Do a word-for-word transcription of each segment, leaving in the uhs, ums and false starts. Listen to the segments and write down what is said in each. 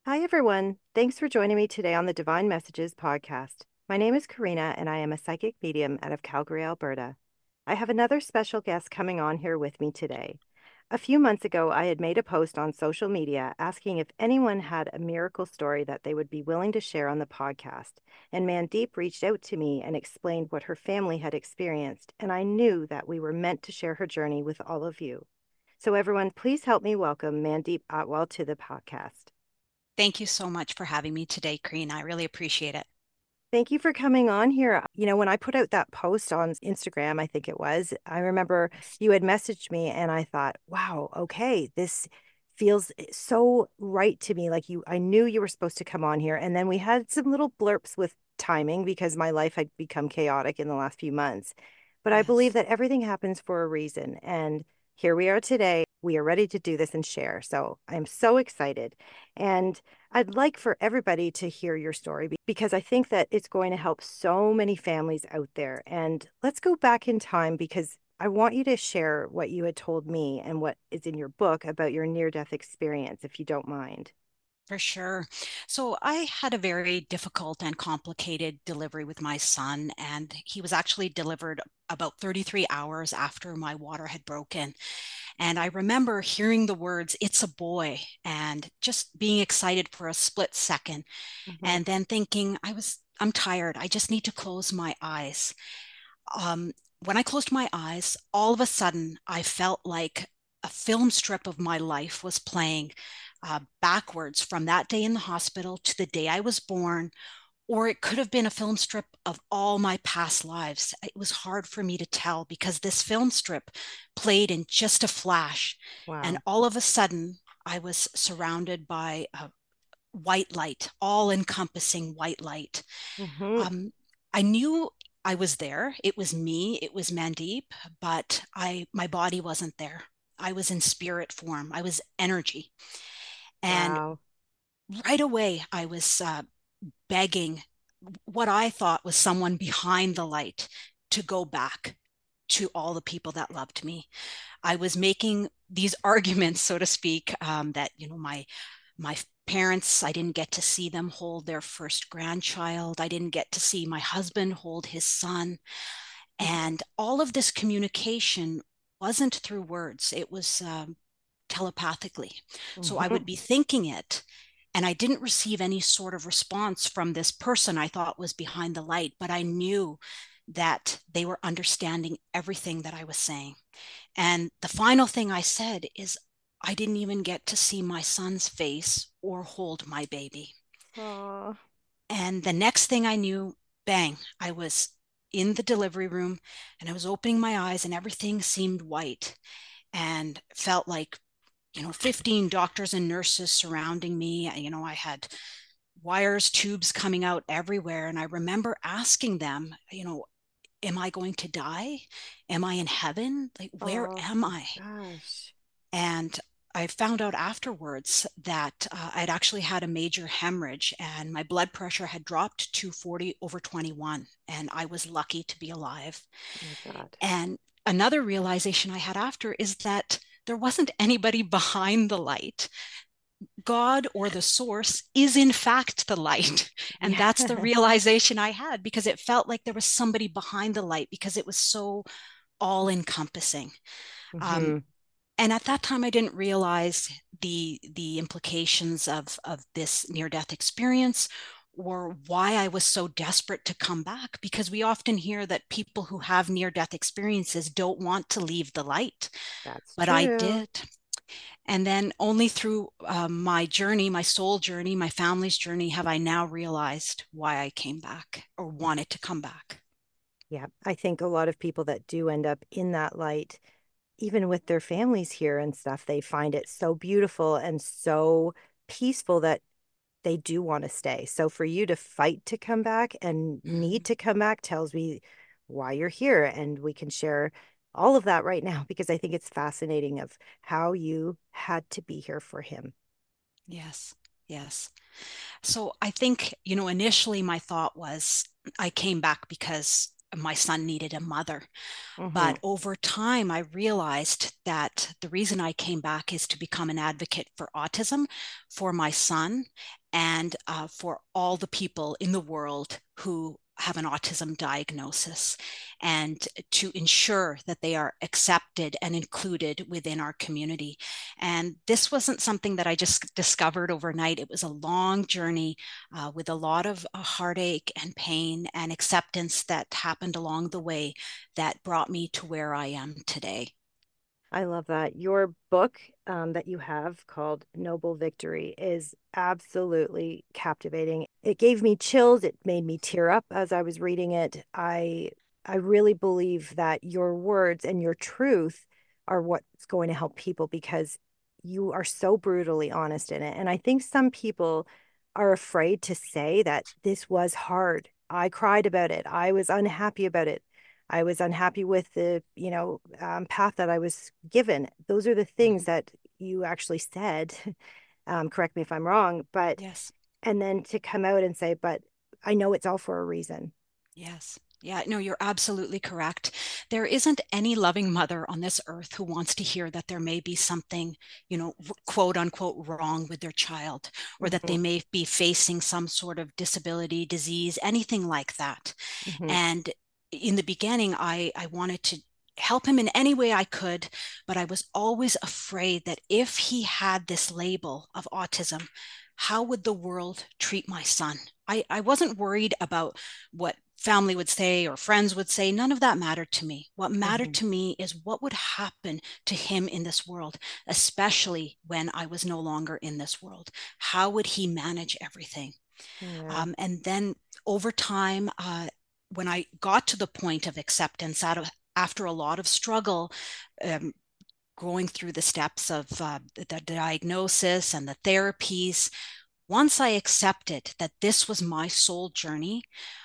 Hi, everyone. Thanks for joining me today on the Divine Messages podcast. My name is Karina, and I am a psychic medium out of Calgary, Alberta. I have another special guest coming on here with me today. A few months ago, I had made a post on social media asking if anyone had a miracle story that they would be willing to share on the podcast. And Mandeep reached out to me and explained what her family had experienced, and I knew that we were meant to share her journey with all of you. So, everyone, please help me welcome Mandeep Atwal to the podcast. Thank you so much for having me today, Karina. I really appreciate it. Thank you for coming on here. You know, when I put out that post on Instagram, I think it was, I remember Yes. you had messaged me and I thought, wow, okay, this feels so right to me. Like you, I knew you were supposed to come on here. And then we had some little blurps with timing because my life had become chaotic in the last few months. But I believe Yes. that everything happens for a reason. And here we are today. We are ready to do this and share. So I'm so excited. And I'd like for everybody to hear your story because I think that it's going to help so many families out there. And let's go back in time because I want you to share what you had told me and what is in your book about your near death experience, if you don't mind. For sure. So I had a very difficult and complicated delivery with my son, and he was actually delivered about thirty-three hours after my water had broken. And I remember hearing the words, "It's a boy," and just being excited for a split second, Mhm. and then thinking, I was, I'm tired. I just need to close my eyes. Um, when I closed my eyes, all of a sudden, I felt like a film strip of my life was playing uh, backwards from that day in the hospital to the day I was born, or it could have been a film strip of all my past lives. It was hard for me to tell because this film strip played in just a flash. And Wow. all of a sudden, I was surrounded by a white light, all encompassing white light. Hmm. Um, I knew I was there. It was me. It was Mandeep, but I my body wasn't there. I was in spirit form. I was energy, and Wow. right away I was uh, begging what I thought was someone behind the light to go back to all the people that loved me. I was making these arguments, so to speak, um, that you know my my parents, I didn't get to see them hold their first grandchild. I didn't get to see my husband hold his son. Hmm. And all of this communication wasn't through words, it was um, telepathically. So I would Hmm. be thinking it, and I didn't receive any sort of response from this person I thought was behind the light, but I knew that they were understanding everything that I was saying. And the final thing I said is, I didn't even get to see my son's face or hold my baby. Oh, And the next thing I knew, bang, I was in the delivery room and I was opening my eyes and everything seemed white and felt like, you know, fifteen doctors and nurses surrounding me. You know, I had wires, tubes coming out everywhere. And I remember asking them, you know, am I going to die? Am I in heaven? Like, where oh am my I? gosh. And I found out afterwards that uh, I'd actually had a major hemorrhage and my blood pressure had dropped to forty over twenty-one. And I was lucky to be alive. Oh my God. And another realization I had after is that there wasn't anybody behind the light. God or the source is in fact the light. And that's the Yeah. realization I had because it felt like there was somebody behind the light because it was so all encompassing. Um, Hmm. and at that time, I didn't realize the the implications of of this near death experience or why I was so desperate to come back because we often hear that people who have near death experiences don't want to leave the light, That's but I true. did. And then only through um, my journey, my soul journey, my family's journey, have I now realized why I came back or wanted to come back. Yeah. I think a lot of people that do end up in that light, even with their families here and stuff, they find it so beautiful and so peaceful that they do want to stay. So for you to fight to come back and need Mhm. to come back tells me why you're here. And we can share all of that right now because I think it's fascinating of how you had to be here for him. Yes, yes. So I think, you know, initially my thought was I came back because my son needed a mother. Mm-hmm. But over time, I realized that the reason I came back is to become an advocate for autism, for my son, and uh, for all the people in the world who have an autism diagnosis, and to ensure that they are accepted and included within our community. And this wasn't something that I just discovered overnight. It was a long journey uh, with a lot of uh, heartache and pain and acceptance that happened along the way that brought me to where I am today. I love that. Your book um, that you have called Noble Victory is absolutely captivating. It gave me chills. It made me tear up as I was reading it. I I really believe that your words and your truth are what's going to help people because you are so brutally honest in it. And I think some people are afraid to say that this was hard. I cried about it. I was unhappy about it. I was unhappy with the, you know, um, path that I was given. Those are the things Mhm. that you actually said. Um, correct me if I'm wrong, but Yes. and then to come out and say, but I know it's all for a reason. Yes. Yeah, no, you're absolutely correct. There isn't any loving mother on this earth who wants to hear that there may be something, you know, quote unquote, wrong with their child, or that Hmm. they may be facing some sort of disability, disease, anything like that. Hmm. And in the beginning, I, I wanted to help him in any way I could, but I was always afraid that if he had this label of autism, how would the world treat my son? I, I wasn't worried about what family would say or friends would say. None of that mattered to me. What mattered Hmm. to me is what would happen to him in this world, especially when I was no longer in this world. How would he manage everything? Yeah. Um, and then over time, uh, when I got to the point of acceptance out of after a lot of struggle, um, going through the steps of uh, the diagnosis and the therapies, once I accepted that this was my soul journey,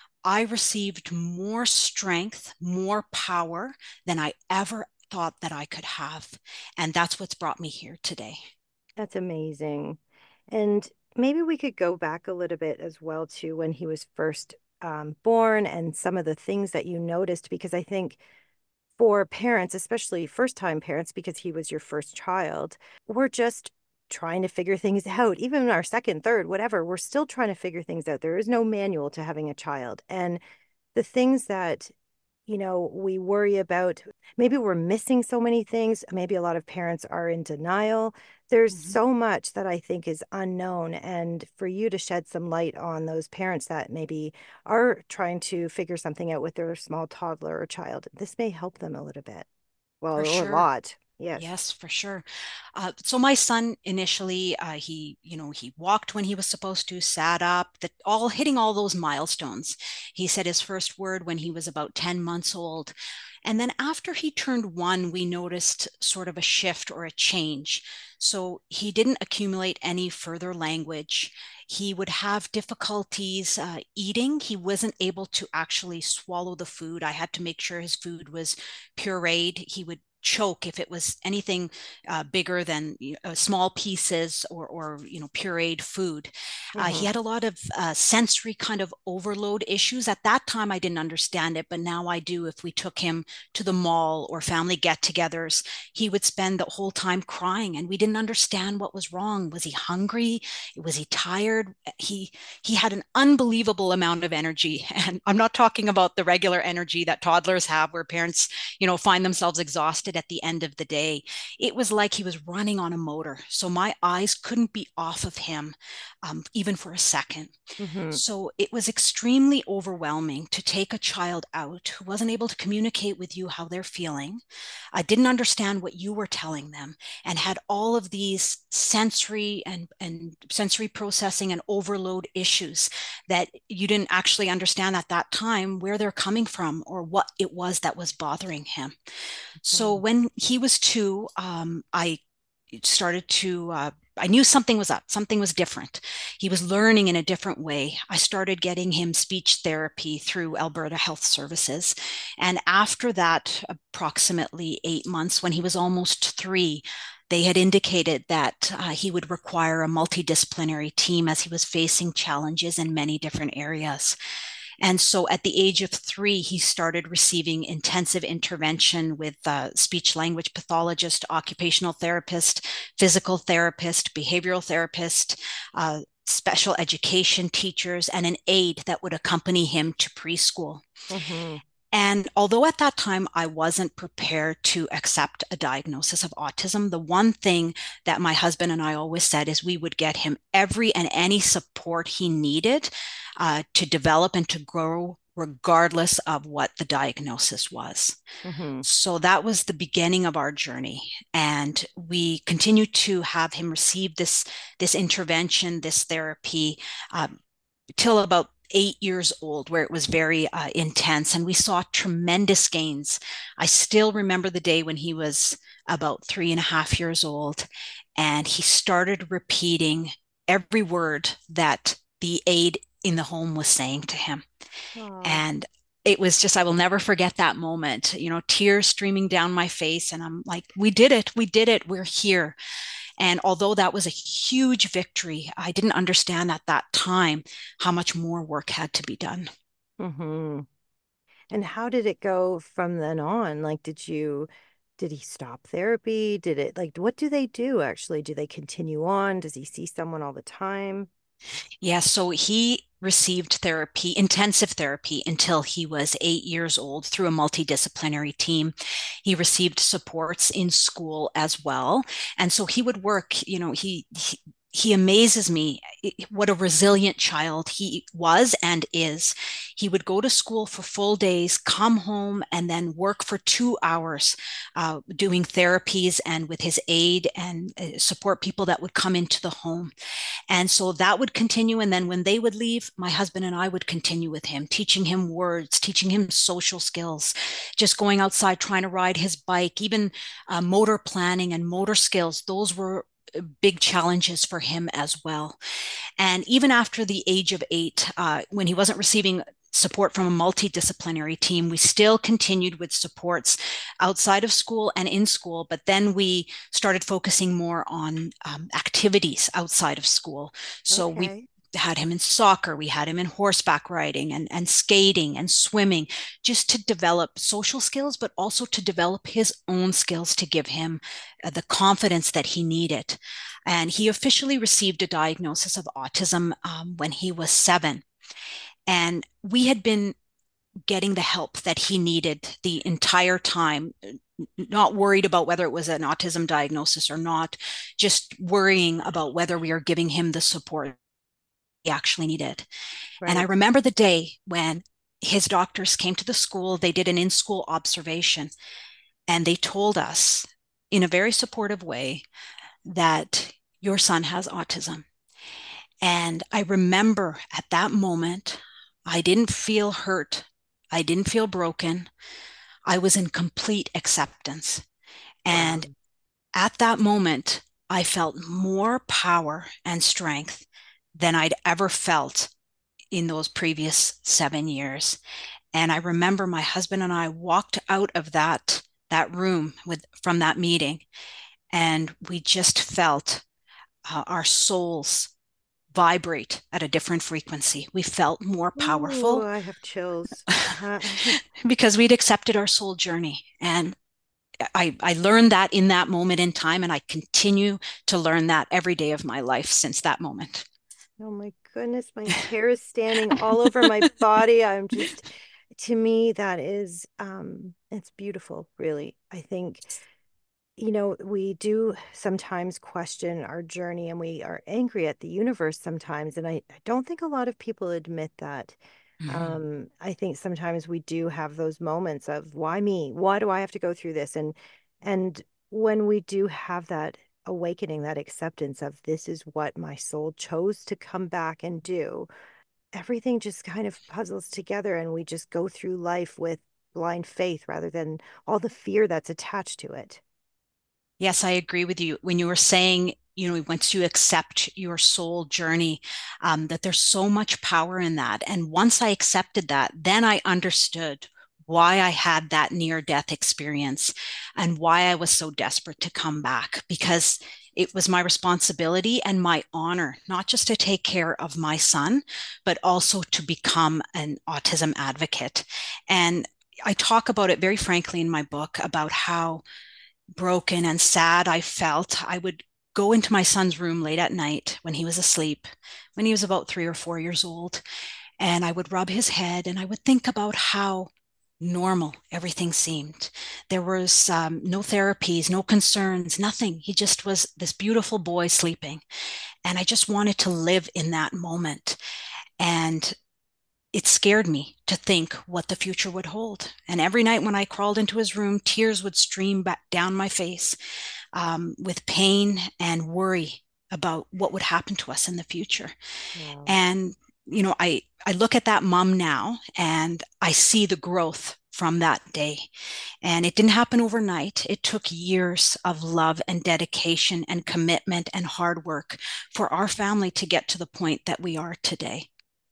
I received more strength, more power than I ever thought that I could have. And that's what's brought me here today. That's amazing. And maybe we could go back a little bit as well to when he was first um, born and some of the things that you noticed, because I think for parents, especially first time parents, because he was your first child, we're just trying to figure things out. Even our second, third, whatever, we're still trying to figure things out. There is no manual to having a child. And the things that you know, we worry about maybe we're missing so many things. Maybe a lot of parents are in denial. There's Mm-hmm. so much that I think is unknown. And for you to shed some light on those parents that maybe are trying to figure something out with their small toddler or child, this may help them a little bit. Well, For or a sure. lot. Yes. Yes, for sure. Uh, so my son initially, uh, he, you know, he walked when he was supposed to, sat up, that all hitting all those milestones. He said his first word when he was about ten months old. And then after he turned one, we noticed sort of a shift or a change. So he didn't accumulate any further language. He would have difficulties uh, eating. He wasn't able to actually swallow the food. I had to make sure his food was pureed. He would choke if it was anything uh, bigger than uh, small pieces or, or you know pureed food. Uh, he Hmm. had a lot of uh, sensory kind of overload issues. At that time, I didn't understand it, but now I do. If we took him to the mall or family get-togethers, he would spend the whole time crying, and we didn't understand what was wrong. Was he hungry? Was he tired? He he had an unbelievable amount of energy, and I'm not talking about the regular energy that toddlers have, where parents you know, find themselves exhausted at the end of the day. It was like he was running on a motor. So my eyes couldn't be off of him, um, even for a second. Hmm. So it was extremely overwhelming to take a child out who wasn't able to communicate with you how they're feeling. I didn't understand what you were telling them, and had all of these sensory and, and sensory processing and overload issues that you didn't actually understand at that time where they're coming from or what it was that was bothering him. So Hmm. when he was two, um, I started to uh, I knew something was up, something was different. He was learning in a different way. I started getting him speech therapy through Alberta Health Services. And after that, approximately eight months, when he was almost three, they had indicated that uh, he would require a multidisciplinary team as he was facing challenges in many different areas. And so at the age of three, he started receiving intensive intervention with uh, speech language pathologist, occupational therapist, physical therapist, behavioral therapist, uh, special education teachers, and an aide that would accompany him to preschool. Mm-hmm. And although at that time I wasn't prepared to accept a diagnosis of autism, the one thing that my husband and I always said is we would get him every and any support he needed uh, to develop and to grow, regardless of what the diagnosis was. Mm-hmm. So that was the beginning of our journey. And we continued to have him receive this, this intervention, this therapy, um, till about eight years old, where it was very uh, intense. And we saw tremendous gains. I still remember the day when he was about three and a half years old, and he started repeating every word that the aide in the home was saying to him. Aw. And it was just, I will never forget that moment, you know, tears streaming down my face. And I'm like, we did it. We did it. We're here. And although that was a huge victory, I didn't understand at that time how much more work had to be done. Mm-hmm. And how did it go from then on? Like, did you, did he stop therapy? Did it, like, what do they do actually? Do they continue on? Does he see someone all the time? Yeah, so he received therapy, intensive therapy, until he was eight years old through a multidisciplinary team. He received supports in school as well. And so he would work, you know, he, he he amazes me what a resilient child he was and is. He would go to school for full days, come home, and then work for two hours uh, doing therapies and with his aide and uh, support people that would come into the home. And so that would continue. And then when they would leave, my husband and I would continue with him, teaching him words, teaching him social skills, just going outside, trying to ride his bike, even uh, motor planning and motor skills. Those were big challenges for him as well. And even after the age of eight, uh, when he wasn't receiving support from a multidisciplinary team, we still continued with supports outside of school and in school, but then we started focusing more on um, activities outside of school. So we Okay. had him in soccer, we had him in horseback riding and, and skating and swimming, just to develop social skills, but also to develop his own skills to give him uh, the confidence that he needed. And he officially received a diagnosis of autism um, when he was seven. And we had been getting the help that he needed the entire time, not worried about whether it was an autism diagnosis or not, just worrying about whether we are giving him the support he actually needed. And I Right. remember the day when his doctors came to the school, they did an in school observation, and they told us in a very supportive way that your son has autism. And I remember at that moment, I didn't feel hurt. I didn't feel broken. I was in complete acceptance. Wow. And at that moment, I felt more power and strength than I'd ever felt in those previous seven years. And I remember my husband and I walked out of that that room with from that meeting, and we just felt uh, our souls vibrate at a different frequency. We felt more Ooh, powerful I have chills. Uh-huh. because we'd accepted our soul journey. And I, I learned that in that moment in time, and I continue to learn that every day of my life since that moment. Oh my goodness, my hair is standing all over my body. I'm just, to me, that is, um, it's beautiful, really. I think, you know, we do sometimes question our journey and we are angry at the universe sometimes. And I, I don't think a lot of people admit that. Mm-hmm. Um, I think sometimes we do have those moments of why me? Why do I have to go through this? And and when we do have that awakening, that acceptance of this is what my soul chose to come back and do, everything just kind of puzzles together and we just go through life with blind faith rather than all the fear that's attached to it. Yes, I agree with you. When you were saying, you know, once you accept your soul journey, um, that there's so much power in that. And once I accepted that, then I understood why I had that near death experience and why I was so desperate to come back. Because It was my responsibility and my honor, not just to take care of my son, but also to become an autism advocate. And I talk about it very frankly in my book about how broken and sad I felt. I would go into my son's room late at night when he was asleep, when he was about three or four years old, and I would rub his head and I would think about how normal everything seemed. There was um, no therapies, no concerns, nothing. He just was this beautiful boy sleeping. And I just wanted to live in that moment. And it scared me to think what the future would hold. And every night when I crawled into his room, tears would stream back down my face um, with pain and worry about what would happen to us in the future. Wow. And, you know, I, I look at that mom now and I see the growth from that day. And it didn't happen overnight. It took years of love and dedication and commitment and hard work for our family to get to the point that we are today.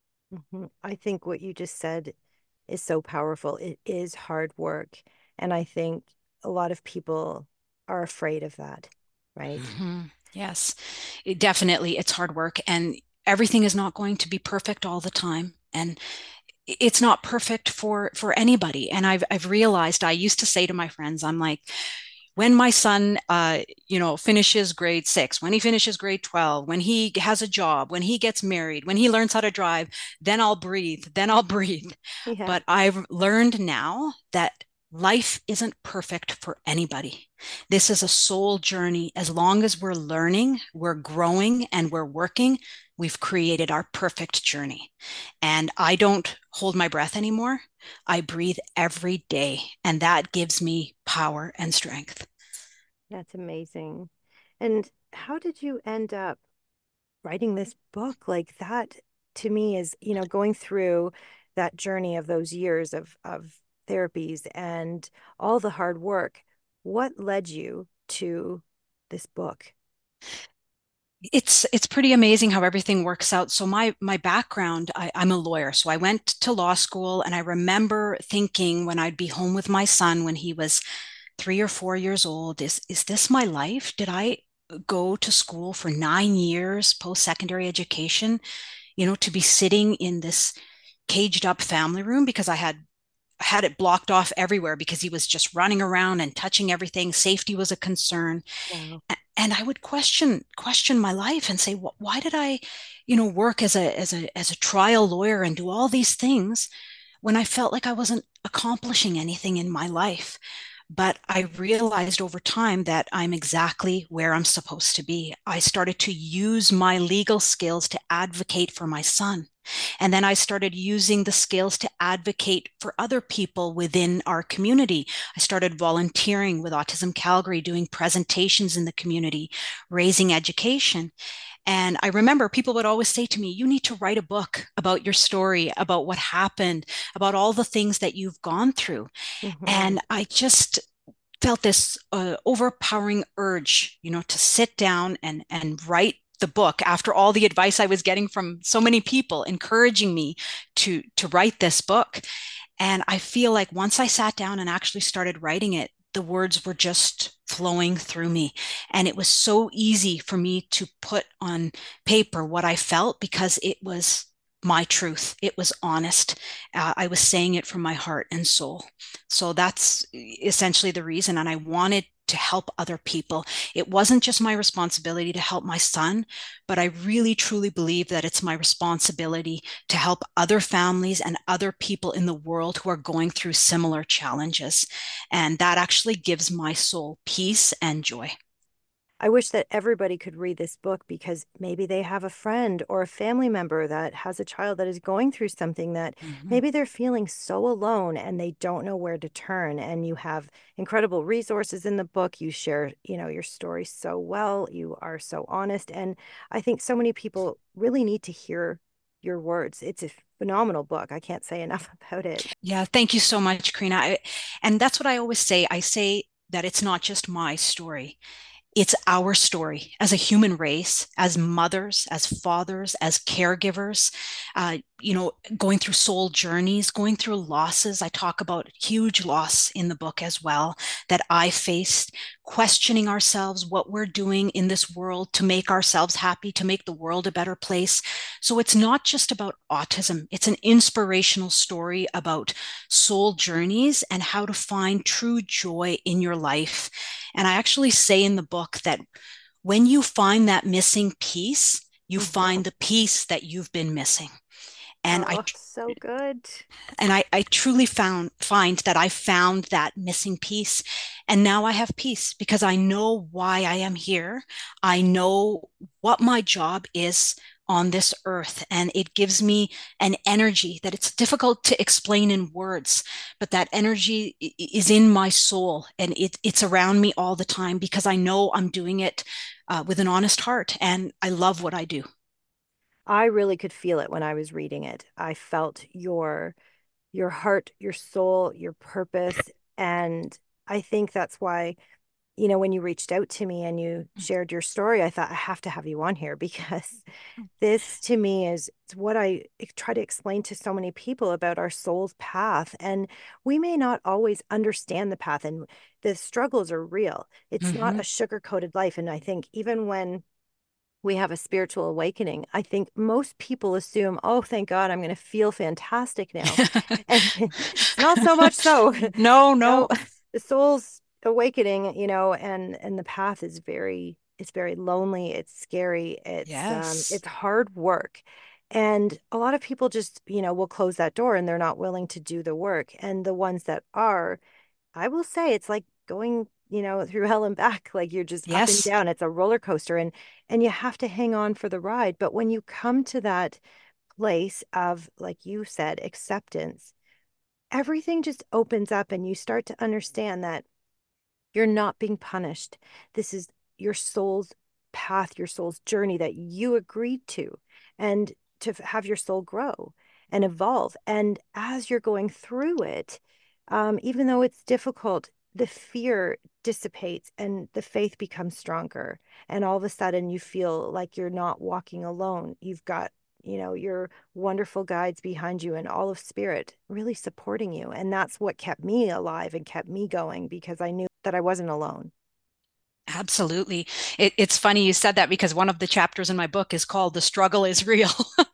hmm I think what you just said is so powerful. It is hard work. And I think a lot of people are afraid of that, right? Mm-hmm. Yes, it, definitely. It's hard work, and everything is not going to be perfect all the time. And it's not perfect for for anybody. And I've I've realized I used to say to my friends, I'm like, when my son, uh, you know, finishes grade six, when he finishes grade twelve, when he has a job, when he gets married, when he learns how to drive, then I'll breathe, then I'll breathe. Yeah. But I've learned now that life isn't perfect for anybody. This is a soul journey. As long as we're learning, we're growing, and we're working, we've created our perfect journey. And I don't hold my breath anymore. I breathe every day, and that gives me power and strength. That's amazing. And how did you end up writing this book? Like that to me is, you know, going through that journey of those years of of therapies and all the hard work. What led you to this book? It's it's pretty amazing how everything works out. So my my background, I, I'm a lawyer. So I went to law school, and I remember thinking when I'd be home with my son when he was three or four years old, is is this my life? Did I go to school for nine years, post-secondary education, you know, to be sitting in this caged up family room because I had had it blocked off everywhere because he was just running around and touching everything. Safety was a concern. Wow. And I would question question my life and say, why did I, you know, work as a as a as a trial lawyer and do all these things when I felt like I wasn't accomplishing anything in my life? But I realized over time that I'm exactly where I'm supposed to be. I started to use my legal skills to advocate for my son. And then I started using the skills to advocate for other people within our community. I started volunteering with Autism Calgary, doing presentations in the community, raising education. And I remember people would always say to me, you need to write a book about your story, about what happened, about all the things that you've gone through. hmm And I just felt this uh, overpowering urge, you know, to sit down and and write the book after all the advice I was getting from so many people encouraging me to to write this book. And I feel like once I sat down and actually started writing it, the words were just flowing through me. And it was so easy for me to put on paper what I felt because it was my truth. It was honest. Uh, I was saying it from my heart and soul. So that's essentially the reason. And I wanted to help other people. It wasn't just my responsibility to help my son, but I really truly believe that it's my responsibility to help other families and other people in the world who are going through similar challenges. And that actually gives my soul peace and joy. I wish that everybody could read this book because maybe they have a friend or a family member that has a child that is going through something that Mhm. maybe they're feeling so alone and they don't know where to turn. And you have incredible resources in the book. You share, you know, your story so well. You are so honest. And I think so many people really need to hear your words. It's a phenomenal book. I can't say enough about it. Yeah, thank you so much, Karina. I, and that's what I always say. I say that it's not just my story. It's our story as a human race, as mothers, as fathers, as caregivers. Uh, you know, going through soul journeys, going through losses. I talk about huge loss in the book as well that I faced, questioning ourselves, what we're doing in this world to make ourselves happy, to make the world a better place. So it's not just about autism, it's an inspirational story about soul journeys and how to find true joy in your life. And I actually say in the book that when you find that missing piece, you Mhm. find the piece that you've been missing. And I Oh, so good. and I, I truly found find that I found that missing piece. And now I have peace because I know why I am here. I know what my job is on this earth. And it gives me an energy that it's difficult to explain in words, but that energy is in my soul and it, it's around me all the time because I know I'm doing it uh, with an honest heart and I love what I do. I really could feel it when I was reading it. I felt your your heart, your soul, your purpose. And I think that's why, you know, when you reached out to me and you shared your story, I thought I have to have you on here because this to me is what I try to explain to so many people about our soul's path. And we may not always understand the path, and the struggles are real. It's not Mm-hmm. a sugar-coated life. And I think even when we have a spiritual awakening, I think most people assume, oh, thank God, I'm going to feel fantastic now. And it's not so much so. No, no. No, the soul's awakening, you know, and and the path is very, it's very lonely, it's scary, it's um Yes. it's hard work. And a lot of people just, you know, will close that door and they're not willing to do the work. And the ones that are, I will say it's like going, you know, through hell and back. Like you're just up and Yes. down. It's a roller coaster, and and you have to hang on for the ride. But when you come to that place of, like you said, acceptance, everything just opens up and you start to understand that you're not being punished. This is your soul's path, your soul's journey that you agreed to, and to have your soul grow and evolve. And as you're going through it, um, even though it's difficult, the fear dissipates and the faith becomes stronger. And all of a sudden, you feel like you're not walking alone. You've got, you know, your wonderful guides behind you and all of spirit really supporting you. And that's what kept me alive and kept me going because I knew that I wasn't alone. Absolutely. It, it's funny you said that because one of the chapters in my book is called The Struggle is Real.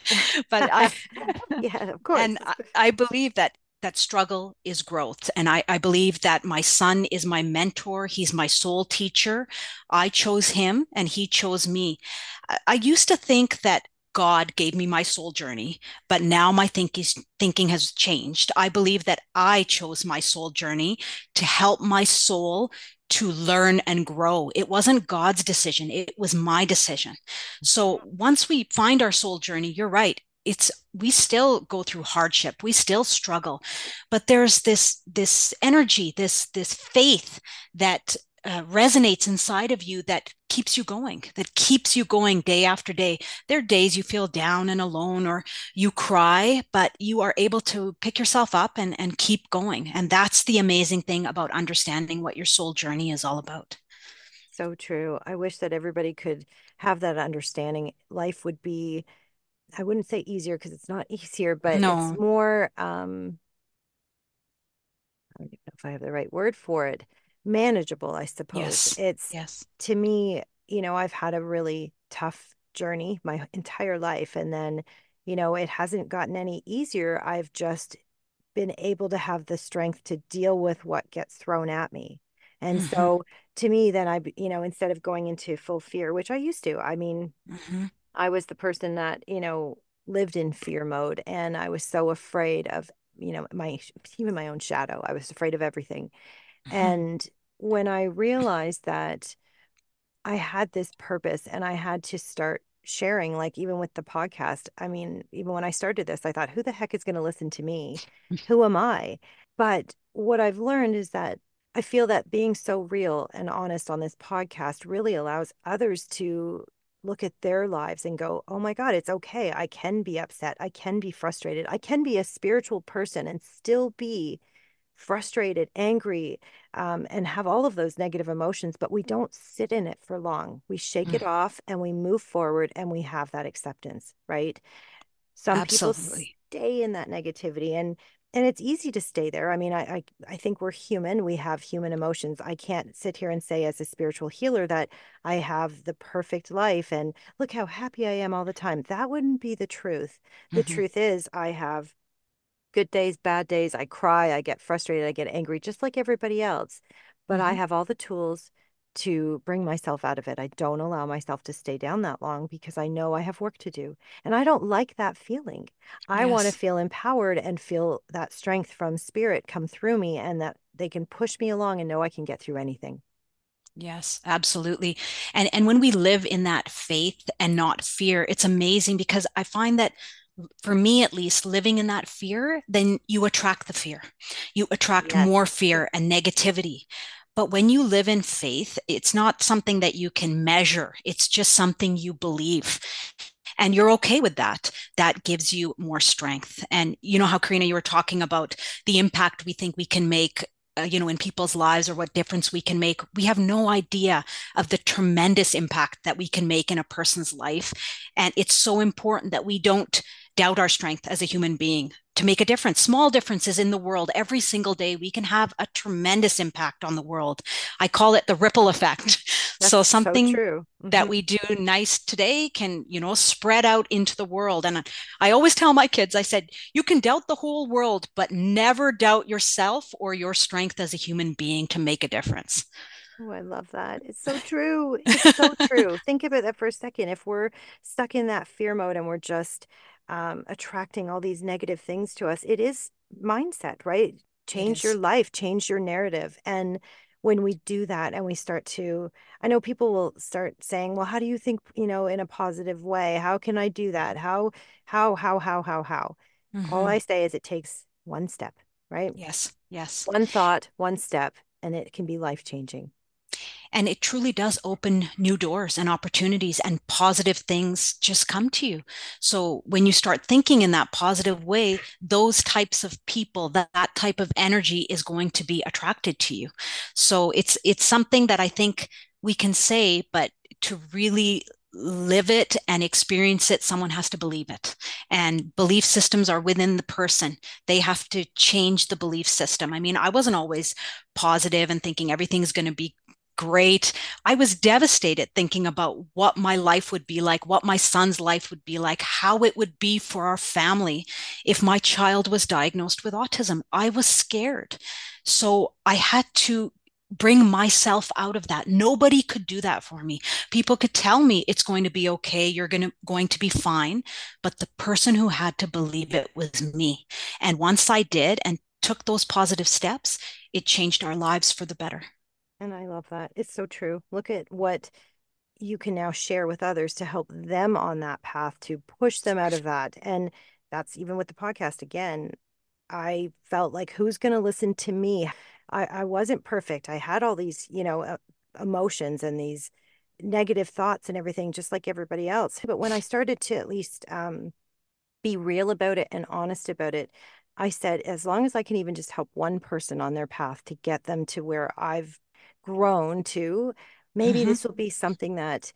But I Yeah, of course. and I, I believe that that struggle is growth. And I, I believe that my son is my mentor. He's my soul teacher. I chose him and he chose me. I, I used to think that God gave me my soul journey, but now my think is, thinking has changed. I believe that I chose my soul journey to help my soul to learn and grow. It wasn't God's decision, it was my decision. So once we find our soul journey, you're right. It's we still go through hardship, we still struggle, but there's this this energy, this this faith that uh, resonates inside of you that keeps you going, that keeps you going day after day. There are days you feel down and alone or you cry, but you are able to pick yourself up and, and keep going. And that's the amazing thing about understanding what your soul journey is all about. So true. I wish that everybody could have that understanding. Life would be, I wouldn't say easier because it's not easier, but it's No, more, um, I don't even know if I have the right word for it, manageable, I suppose. yes, It's yes. to me, you know, I've had a really tough journey my entire life. And then, you know, it hasn't gotten any easier. I've just been able to have the strength to deal with what gets thrown at me. And Mm-hmm, so to me, then I, you know, instead of going into full fear, which I used to, I mean, mm-hmm, I was the person that, you know, lived in fear mode and I was so afraid of, you know, my, even my own shadow. I was afraid of everything. mm-hmm, And when I realized that I had this purpose and I had to start sharing, like even with the podcast. I mean, even when I started this, I thought, who the heck is going to listen to me? Who am I? But what I've learned is that I feel that being so real and honest on this podcast really allows others to look at their lives and go, oh my God, it's okay. I can be upset. I can be frustrated. I can be a spiritual person and still be frustrated, angry, um, and have all of those negative emotions, but we don't sit in it for long. We shake mm, it off and we move forward and we have that acceptance, right? Some people, absolutely. stay in that negativity. And and it's easy to stay there. I mean, I, I I think we're human. We have human emotions. I can't sit here and say as a spiritual healer that I have the perfect life and look how happy I am all the time. That wouldn't be the truth. The Hmm. truth is I have good days, bad days. I cry, I get frustrated, I get angry, just like everybody else. But I Hmm. have all the tools to bring myself out of it. I don't allow myself to stay down that long because I know I have work to do. And I don't like that feeling. I want to Yes. feel empowered and feel that strength from spirit come through me and that they can push me along and know I can get through anything. Yes, absolutely. And and when we live in that faith and not fear, it's amazing because I find that for me at least, living in that fear, then you attract the fear. You attract Yes. more fear and negativity. But when you live in faith, it's not something that you can measure. It's just something you believe. And you're okay with that. That gives you more strength. And you know how, Karina, you were talking about the impact we think we can make uh, you know, in people's lives or what difference we can make. We have no idea of the tremendous impact that we can make in a person's life. And it's so important that we don't doubt our strength as a human being to make a difference. Small differences in the world every single day, we can have a tremendous impact on the world. I call it the ripple effect. So That's so something true. that Hmm. we do nice today can, you know, spread out into the world. And I always tell my kids, I said, you can doubt the whole world, but never doubt yourself or your strength as a human being to make a difference. Oh, I love that. It's so true. It's so true. Think about that for a second. If we're stuck in that fear mode and we're just um, attracting all these negative things to us, it is mindset, right? It Change your is. life, change your narrative. And when we do that and we start to, I know people will start saying, well, how do you think, you know, in a positive way? How can I do that? How, how, how, how, how, how? All Mm-hmm. I say is it takes one step, right? Yes, yes. One thought, one step, and it can be life changing. And it truly does open new doors and opportunities, and positive things just come to you. So when you start thinking in that positive way, those types of people, that, that type of energy is going to be attracted to you. So it's it's something that I think we can say, but to really live it and experience it, someone has to believe it. And belief systems are within the person. They have to change the belief system. I mean, I wasn't always positive and thinking everything's going to be great. I was devastated thinking about what my life would be like, what my son's life would be like, how it would be for our family if my child was diagnosed with autism. I was scared. So I had to bring myself out of that. Nobody could do that for me. People could tell me it's going to be okay, you're going to going to be fine, but the person who had to believe it was me. And once I did and took those positive steps, it changed our lives for the better. And I love that. It's so true. Look at what you can now share with others to help them on that path to push them out of that. And that's even with the podcast. Again, I felt like, who's going to listen to me? I, I wasn't perfect. I had all these, you know, uh, emotions and these negative thoughts and everything, just like everybody else. But when I started to at least um, be real about it and honest about it, I said, as long as I can even just help one person on their path to get them to where I've grown to, maybe Mm-hmm. this will be something that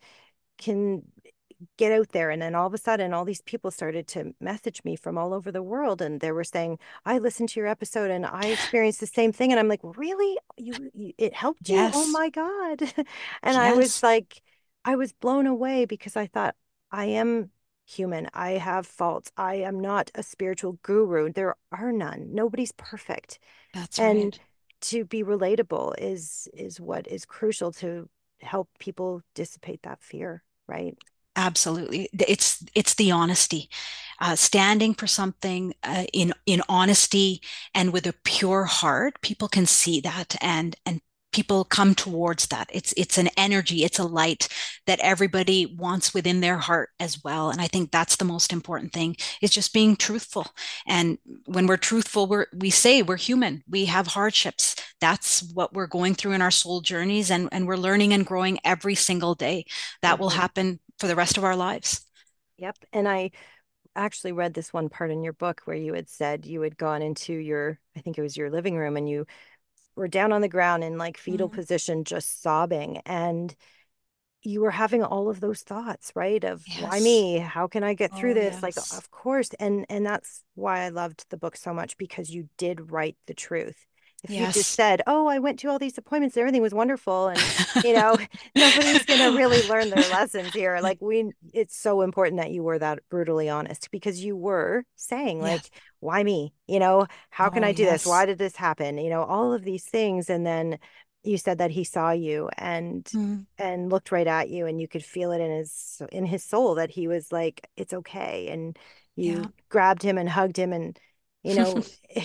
can get out there. And then all of a sudden, all these people started to message me from all over the world. And they were saying, I listened to your episode and I experienced the same thing. And I'm like, really? You, you it helped you? Oh Yes. my God. And I was Yes. like, I was blown away because I thought, I am human. I have faults. I am not a spiritual guru. There are none. Nobody's perfect. That's And right. to be relatable is is what is crucial to help people dissipate that fear, right? Absolutely. It's it's the honesty, uh, standing for something uh, in in honesty and with a pure heart. People can see that, and and people come towards that. It's it's an energy, it's a light that everybody wants within their heart as well. And I think that's the most important thing is just being truthful. And when we're truthful, we're we say we're human. We have hardships. That's what we're going through in our soul journeys, and and we're learning and growing every single day. That will Hmm. happen for the rest of our lives. Yep. And I actually read this one part in your book where you had said you had gone into your, I think it was your living room, and you were down on the ground in like fetal Mm-hmm. position, just sobbing. And you were having all of those thoughts, right? Of why Yes. me? How can I get through Oh, this? Like, yes. of course. And and that's why I loved the book so much because you did write the truth. If you just Yes. said, "Oh, I went to all these appointments, everything was wonderful," and you know, nobody's gonna really learn their lessons here. Like we, it's so important that you were that brutally honest because you were saying, Yes. like, why me? You know, how can Oh, I do this? yes. Why did this happen? You know, all of these things. And then you said that he saw you and Mm, and looked right at you and you could feel it in his in his soul that he was like it's okay and yeah. you grabbed him and hugged him and you know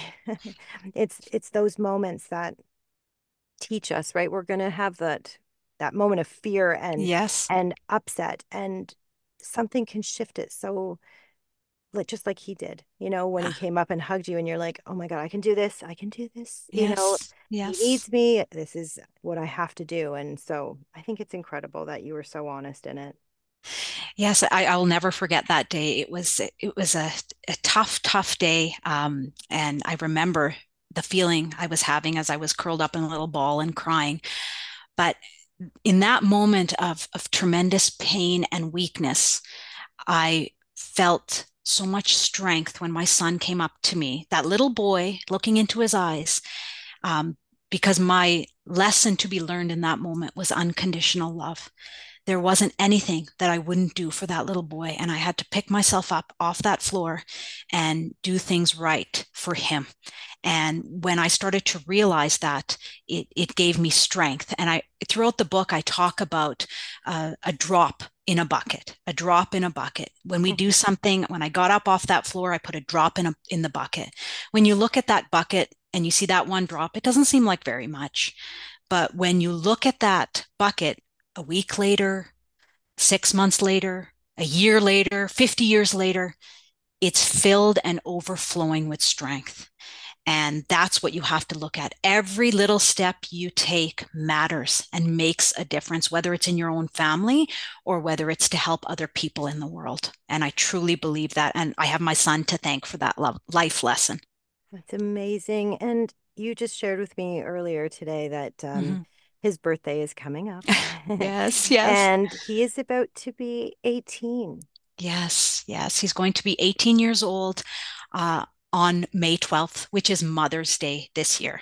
it's it's those moments that teach us, right? We're going to have that that moment of fear and Yes. and upset and something can shift it so like just like he did, you know, when he Ah, came up and hugged you and you're like, oh my God, I can do this. I can do this. You know, yes. he Yes. needs me. This is what I have to do. And so I think it's incredible that you were so honest in it. Yes, I, I will never forget that day. It was it was a, a tough, tough day. Um, and I remember the feeling I was having as I was curled up in a little ball and crying. But in that moment of, of tremendous pain and weakness, I felt so much strength when my son came up to me, that little boy looking into his eyes, um, because my lesson to be learned in that moment was unconditional love. There wasn't anything that I wouldn't do for that little boy. And I had to pick myself up off that floor and do things right for him. And when I started to realize that, it, it gave me strength. And I, throughout the book, I talk about uh, a drop in a bucket, a drop in a bucket. When we do Mhm. something, when I got up off that floor, I put a drop in a, in the bucket. When you look at that bucket and you see that one drop, it doesn't seem like very much. But when you look at that bucket a week later, six months later, a year later, fifty years later, it's filled and overflowing with strength. And that's what you have to look at. Every little step you take matters and makes a difference, whether it's in your own family or whether it's to help other people in the world. And I truly believe that. And I have my son to thank for that love, life lesson. That's amazing. And you just shared with me earlier today that um, Mm-hmm. his birthday is coming up Yes, yes. and he is about to be eighteen. Yes, yes. He's going to be eighteen years old uh, on May twelfth, which is Mother's Day this year.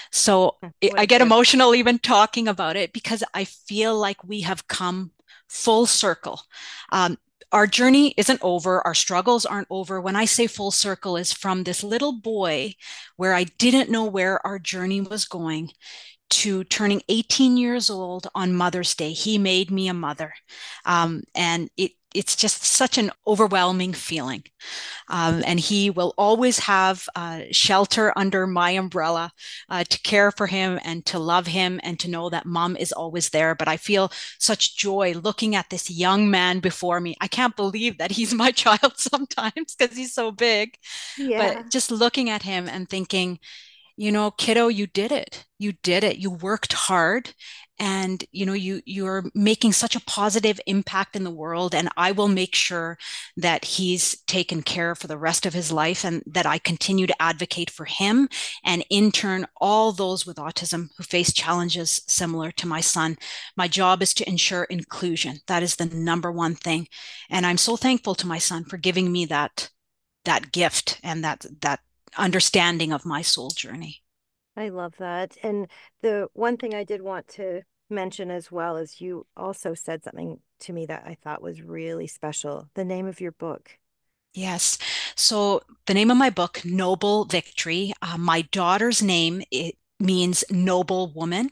So What I a get gift. emotional even talking about it because I feel like we have come full circle. Um, our journey isn't over, our struggles aren't over. When I say full circle, is from this little boy where I didn't know where our journey was going to turning eighteen years old on Mother's Day. He made me a mother. Um, and it, it's just such an overwhelming feeling. Um, and he will always have uh, shelter under my umbrella uh, to care for him and to love him and to know that mom is always there. But I feel such joy looking at this young man before me. I can't believe that he's my child sometimes because he's so big. But Yeah. just looking at him and thinking, you know, kiddo, you did it. You did it. You worked hard and you know you you're making such a positive impact in the world, and I will make sure that he's taken care of for the rest of his life and that I continue to advocate for him and in turn all those with autism who face challenges similar to my son. My job is to ensure inclusion. That is the number one thing, and I'm so thankful to my son for giving me that that gift and that that understanding of my soul journey. I love that. And the one thing I did want to mention as well is you also said something to me that I thought was really special. The name of your book. Yes. So the name of my book, Noble Victory, uh, my daughter's name, it means noble woman,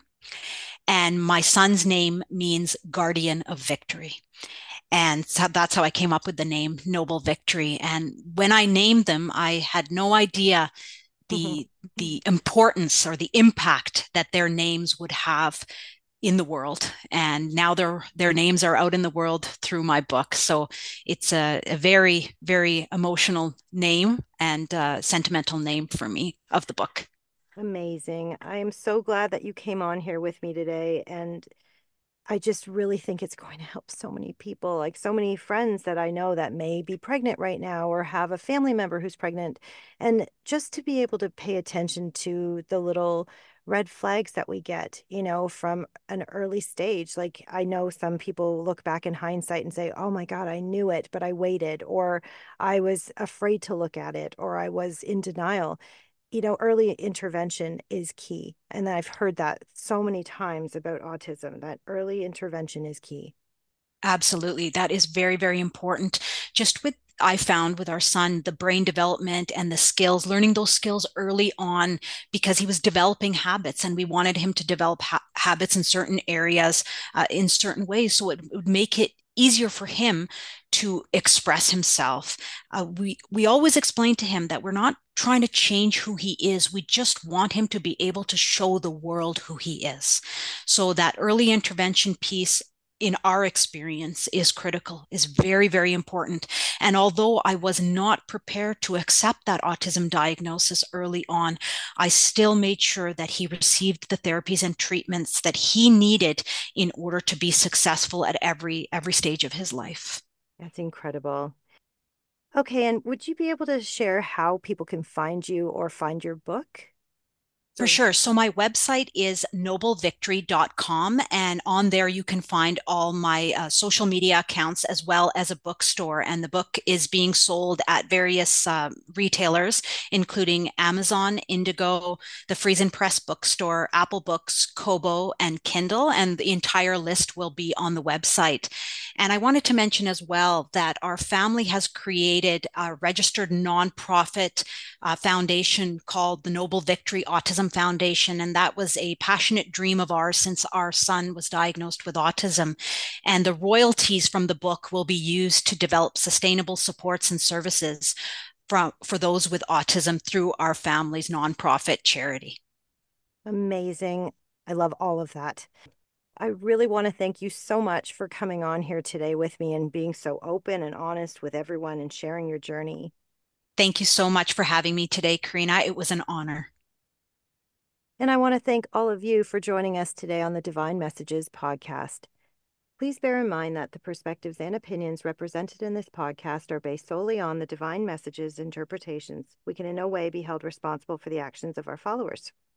and my son's name means guardian of victory. And so that's how I came up with the name Noble Victory. And when I named them, I had no idea the the importance or the impact that their names would have in the world. And now their their names are out in the world through my book. So it's a, a very, very emotional name and uh, sentimental name for me of the book. Amazing. I am so glad that you came on here with me today. And I just really think it's going to help so many people, like so many friends that I know that may be pregnant right now or have a family member who's pregnant. And just to be able to pay attention to the little red flags that we get, you know, from an early stage. Like I know some people look back in hindsight and say, oh my God, I knew it, but I waited, or I was afraid to look at it, or I was in denial. You know, early intervention is key. And I've heard that so many times about autism, that early intervention is key. Absolutely. That is very, very important. Just with, I found with our son, the brain development and the skills, learning those skills early on because he was developing habits and we wanted him to develop ha- habits in certain areas, uh, in certain ways. So it would make it easier for him to express himself. Uh, we, we always explain to him that we're not trying to change who he is. We just want him to be able to show the world who he is. So that early intervention piece in our experience is critical, is very, very important. And although I was not prepared to accept that autism diagnosis early on, I still made sure that he received the therapies and treatments that he needed in order to be successful at every every stage of his life. That's incredible. Okay, and would you be able to share how people can find you or find your book? For So, sure. So my website is noble victory dot com, and on there you can find all my uh, social media accounts as well as a bookstore. And the book is being sold at various uh, retailers, including Amazon, Indigo, the Friesen Press Bookstore, Apple Books, Kobo, and Kindle. And the entire list will be on the website. And I wanted to mention as well that our family has created a registered nonprofit uh, foundation called the Noble Victory Autism Foundation. And that was a passionate dream of ours since our son was diagnosed with autism. And the royalties from the book will be used to develop sustainable supports and services from, for those with autism through our family's nonprofit charity. amazing. I love all of that. I really want to thank you so much for coming on here today with me and being so open and honest with everyone and sharing your journey. Thank you so much for having me today, Karina. It was an honor. And I want to thank all of you for joining us today on the Divine Messages podcast. Please bear in mind that the perspectives and opinions represented in this podcast are based solely on the Divine Messages interpretations. We can in no way be held responsible for the actions of our followers.